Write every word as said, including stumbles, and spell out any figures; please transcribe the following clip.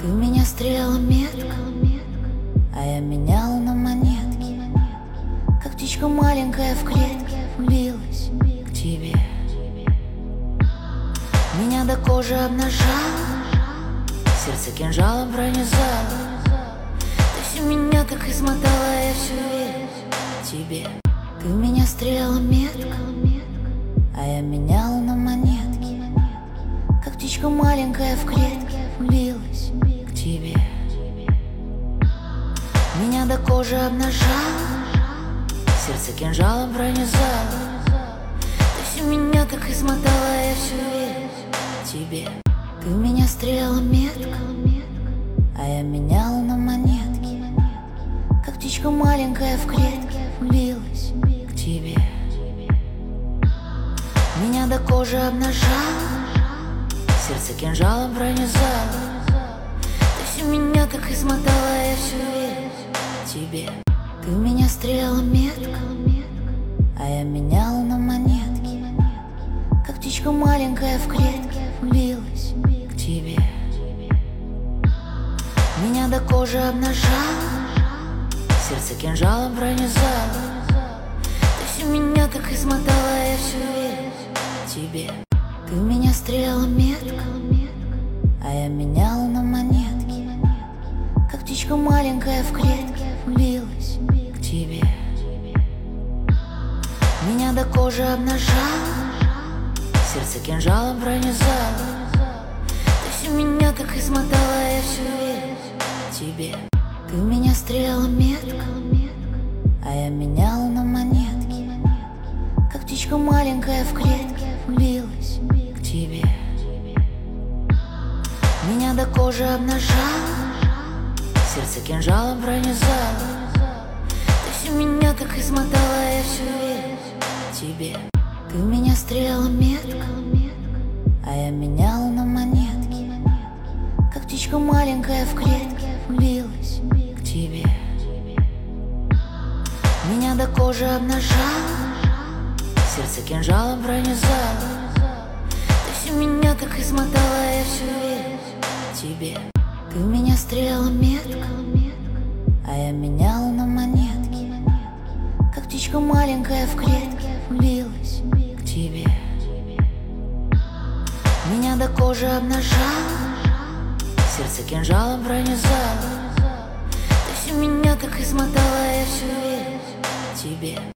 Ты в меня стреляла метко, а я меняла на монетки. Как птичка маленькая в клетке билась к тебе. Меня до кожи обнажала, сердце кинжалом пронизало. Ты все меня так измотала, я все верю тебе. Ты в меня стреляла метко, а я меняла на монетки. Как птичка маленькая в клетке билась к тебе. Меня до кожи обнажала, сердце кинжалом пронизало. Ты все меня так измотала, я все верю тебе. Ты в меня стреляла метко, а я меняла на монетки. Как птичка маленькая в клетке билась к тебе. Меня до кожи обнажала, сердце кинжалом пронизало. Ты все меня так измотала, я все верю тебе. Ты в меня стреляла метко, а я меняла на монетки. Как птичка маленькая в клетке билась к тебе. Меня до кожи обнажала, сердце кинжалом пронизало. Ты все меня так измотала, я все верю тебе. Ты в меня стреляла метко, а я меняла на монетки. Как птичка маленькая в клетке билась к тебе. Меня до кожи обнажала, сердце кинжалом пронизало. Ты все меня так измотала, я все верю тебе. Ты в меня стреляла метко, а я меняла на монетки. Как птичка маленькая в клетке билась к тебе. Меня до кожи обнажала, сердце кинжалом пронизало. Ты все меня так измотала, я все верю тебе. Ты в меня стреляла метко, а я меняла на монетки. Как птичка маленькая в клетке билась к тебе. Меня до кожи обнажала, сердце кинжалом пронизало. Ты все меня так измотала, я все верю тебе. Ты в меня стреляла метко, а я меняла на монетки. Как птичка маленькая в клетке билась к тебе. Меня до кожи обнажала, сердце кинжалом пронизало. Ты все меня так измотала, я все верю тебе.